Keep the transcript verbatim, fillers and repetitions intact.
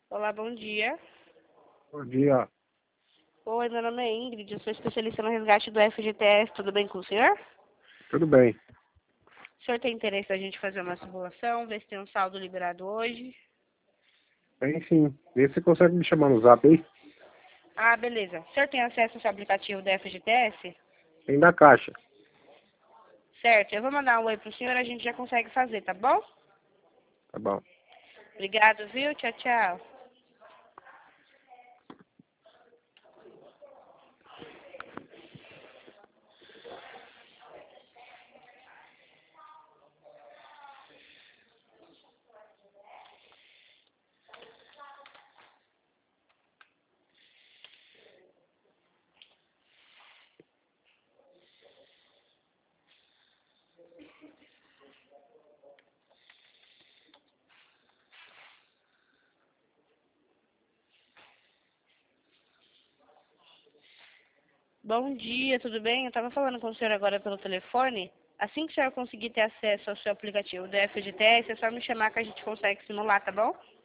Olá, bom dia. Bom dia. Oi, meu nome é Ingrid, eu sou especialista no resgate do F G T S, tudo bem com o senhor? Tudo bem. O senhor tem interesse da gente fazer uma simulação, ver se tem um saldo liberado hoje? Tem sim. Vê se você consegue me chamar no zap aí. Ah, beleza. O senhor tem acesso ao seu aplicativo do F G T S? Tem da caixa. Certo, eu vou mandar um oi pro senhor, a gente já consegue fazer, tá bom? Tá bom. Obrigado, viu? Tchau, tchau. Bom dia, tudo bem? Eu estava falando com o senhor agora pelo telefone. Assim que o senhor conseguir ter acesso ao seu aplicativo do F G T S, é só me chamar que a gente consegue simular, tá bom?